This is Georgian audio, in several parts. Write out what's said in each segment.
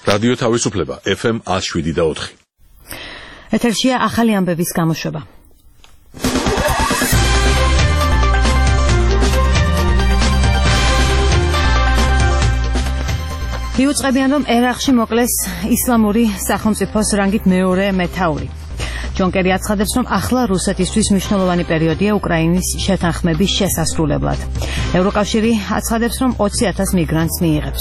რადიო თავისუფლება FM 107.4. ეთერშია ახალი ამბების გამოშვება. იუწყებიან, რომ ერაყში მოკლეს ისლამური სახელმწიფოს რანგით მეორე მეთაური. ჯონ კერი აცხადებს, რომ ახლა რუსეთისთვის მნიშვნელოვანი პერიოდია უკრაინის შეთანხმების შესასრულებლად. ევროკავშირი აცხადებს, რომ 20,000 მიგრანტს მიიღებს.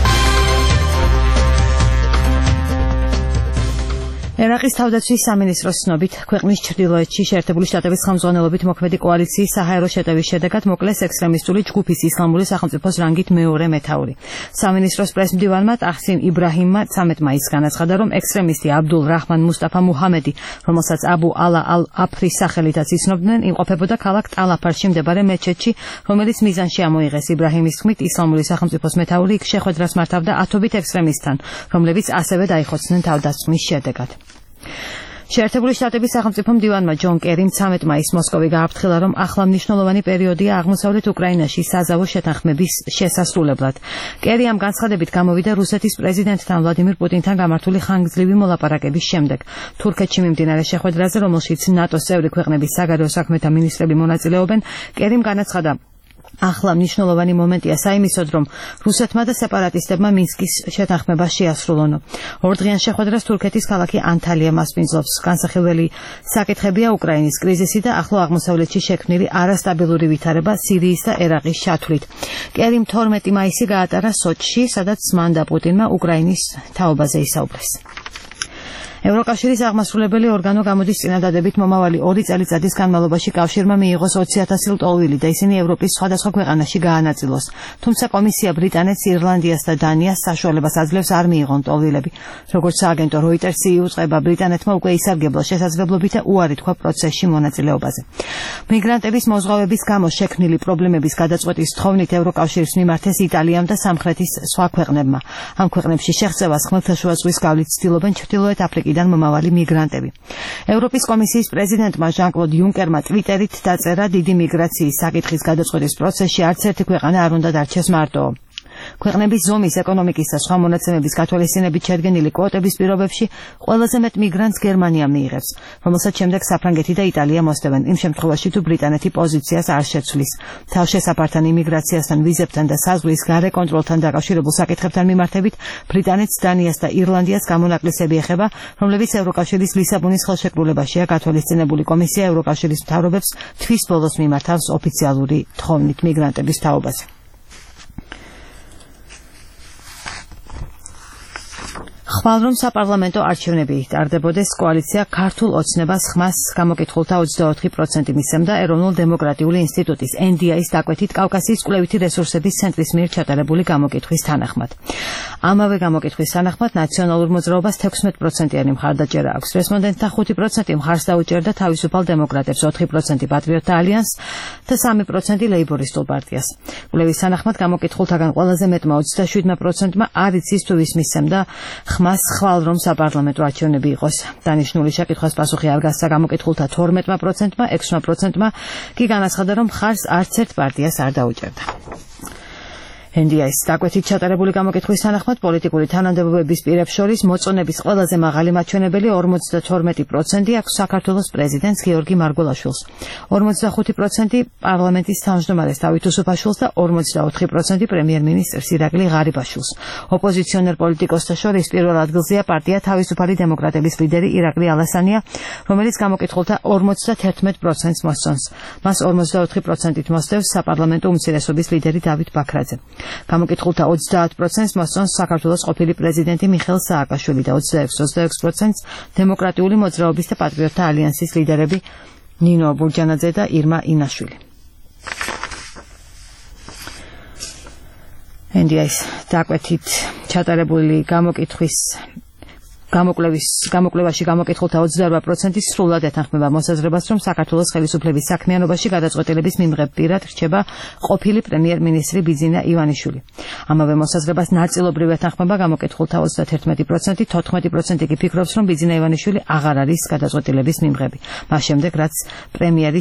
ერაყის თავდაცვის სამინისტროს ცნობით, ქვეყნის ჩრდილოეთში შეერთებული შტატების ხელმძღვანელობით მოქმედი კოალიციის საჰაერო შეტევის შედეგად მოკლეს ექსტრემისტული ჯგუფის ისლამური სახელმწიფოს რანგით მეორე მეთაური. სამინისტროს პრესმდივანმა ტახსინ იბრაჰიმმა 13 მაისს განაცხადა, რომ ექსტრემისტი აბდულ რაჰმან მუსტაფა მუჰამედი, რომელსაც აბუ ალა ალ-აფრის სახელითაც იცნობდნენ, იმყოფებოდა ქალაქ ტალაფარში მდებარე მეჩეთში, რომელიც მიზანში ამოიღეს. იბრაჰიმის თქმით, ისლამური სახელმწიფოს მეთაური იქ შეხვედრას მართავდა ათობით ექსტრემისტთან, რომლებიც ასევე დაიხოცნენ თავდასხმის შედეგად. შეერთებული შტატების სახელმწიფო მდივანმა ჯონ კერიმ 13 მაისს მოსკოვი გააფრთხილა, რომ ახლა მნიშვნელოვანი პერიოდია აღმოსავლეთ უკრაინაში საზავო შეთანხმების შესასრულებლად. კერი ამ განცხადებით გამოვიდა რუსეთის პრეზიდენტთან ვლადიმირ პუტინთან გამართული ხანგრძლივი მოლაპარაკების შემდეგ. თურქეთში მიმდინარე შეხვედრაზე, რომელშიც ნატოს წევრი ქვეყნების საგარეო საქმეთა მინისტრები მონაწილეობენ, კერიმ განაცხადა, ახლა მნიშვნელოვანი მომენტია საიმისოდ, რომ რუსეთმა და სეპარატისტებმა მინსკის შეთანხმება შეასრულონო. ორდღიან შეხვედრას თურქეთის ქალაქი ანტალია მასპინძლობს. განსახილველი საკითხებია უკრაინის კრიზისი და ახლო აღმოსავლეთში შექმნილი არასტაბილური ვითარება სირიის და ერაყის ჩათვლით. კერიმ 12 მაისი გაატარა სოჩში, სადაც მან და პუტინმა უკრაინის თაობაზე ისაუბრეს. ევროკავშირის აღმასრულებელი ორგანო გამოდის წინადადებით მომავალი 2 წელიწადის განმავლობაში კავშირმა მიიღოს 20,000 ლტოლვილი და ისინი ევროპის სხვადასხვა ქვეყანაში გაანაწილოს. თუმცა კომისია ბრიტანეთს, ირლანდიას და დანიას საშუალებას აძლევს არ მიიღონ ლტოლვილები. როგორც სააგენტო როიტერსი იუწყება, ბრიტანეთმა უკვე ისარგებლა შესაძლებლობით და უარი თქვა პროცესში მონაწილეობაზე. მიგრანტების მოზღვავების გამო შექმნილი პრობლემების გადაწყვეტის თხოვნით ევროკავშირს მიმართეს იტალიამ და სამხრეთის სხვა ქვეყნებმა. ამ ქვეყნებში შეღწევას ხმელთაშუა ზღვის გავლით ცდილობენ ჩრდილოეთ აფრიკის მამავალი მიგრანტები. ევროპის კომისიის პრეზიდენტმა ჟან-კლოდ იუნკერმა ტვიტერით დაწერა, დიდი მიგრაციის საკითხის გადაწყვეტის პროცესში არც ერთი ქვეყანა არ უნდა დარჩეს მარტო. ქვეყნების ზომის, ეკონომიკის და სხვა მონაცემების გათვალისწინებით შედგენილი კვოტების პირობებში ყველაზე მეტ მიგრანტს გერმანია მიიღებს, რომელსაც შემდეგ საფრანგეთი და იტალია მოსდევენ, იმ შემთხვევაში თუ ბრიტანეთი პოზიციას არ შეცვლის. თავშესაფართან, იმიგრაციასთან, ვიზებთან და საზღვრის გარე კონტროლთან დაკავშირებულ საკითხებთან მიმართებით ბრიტანეთს, დანიას და ირლანდიას გამონაკლისები ეხება, რომლებიც ევროკავშირის ლისაბონის ხელშეკრულებაშია გათვალისწინებული. კომისია ევროკავშირის მთავრობებს თვის ბოლოს მიმართავს ოფიციალური თხოვნით მიგრანტების თაობაზე. ხვალ რომ საპარლამენტო არჩევნები ტარდებოდეს, კოალიცია ქართულ ოცნებას ხმას გამოკითხულთა 24% მისცემდა ეროვნულ დემოკრატიული ინსტიტუტის NDI-ის დაკვეთით კავკასიის კვლევითი რესურსების ცენტრის მიერ ჩატარებული გამოკითხვის თანახმად. ამავე გამოკითხვის თანახმად ნაციონალურ მოძრაობას 16%-იანი მხარდაჭერა აქვს. რესპონდენტთა 5% მხარს დაუჭერდა თავისუფალ დემოკრატებს, 4% პატრიოტთა ალიანსს და 3% ლეიბორისტულ პარტიას. კვლევის თანახმად გამოკითხულთაგან ყველაზე მეტმა 27%-მა არ იცის თუ ვის მისცემდა ხმას ხვალ რომ საპარლამენტო არჩევნები იყოს. დანიშნული შეკითხვას პასუხი არ გასცა გამოკითხულთა 12%-მა, 6%-მა კი განაცხადა, რომ ხარს არც ერთ პარტიას არ დაუჭერდა. NDI-ის დაკვეთით ჩატარებული გამოკითხვის თანახმად პოლიტიკური თანამდებობების პირებს შორის მოწონების ყველაზე მაღალი მაჩვენებელი 52% აქვს საქართველოს პრეზიდენტს გიორგი მარგველაშვილს, 45% პარლამენტის თავმჯდომარეს დავით უსუფაშვილს და 44% პრემიერ-მინისტრს ირაკლი ღარიბაშვილს. ოპოზიციონერ პოლიტიკოსთა შორის პირველ ადგილზეა პარტია თავისუფალი დემოკრატების ლიდერი ირაკლი ალასანია, რომელიც გამოკითხულთა 51%-ს მოსწონს. მას 44%-ით მოსდევს საპარლამენტო უმცირესობის ლიდერი დავით ბაქრაძე. გამოკითხულთა 30%-ს მოსწონს საქართველოს ყოფილი პრეზიდენტი მიხეილ სააკაშვილი და 26%-ს დემოკრატიული მოძრაობის და პატრიოტთა ალიანსის ლიდერები ნინო ბურჯანაძე და ირმა ინაშვილი. NDI-ის დაკვეთით ჩატარებული გამოკვლევაში გამოკითხულთა 28% სრულად ეთანხმება მოსაზრებას, რომ საქართველოს ხელისუფლების საქმიანობაში გადაწყვეტილების მიმღებ პირად რჩება ყოფილი პრემიერ-მინისტრი ბიძინა ივანიშვილი. ამავე მოსაზრებას ნაწილობრივ ეთანხმება გამოკითხულთა 31%, 14% კი ფიქრობს, რომ ბიძინა ივანიშვილი აღარ არის გადაწყვეტილების მიმღები. მას შემდეგ, რაც პრემიერი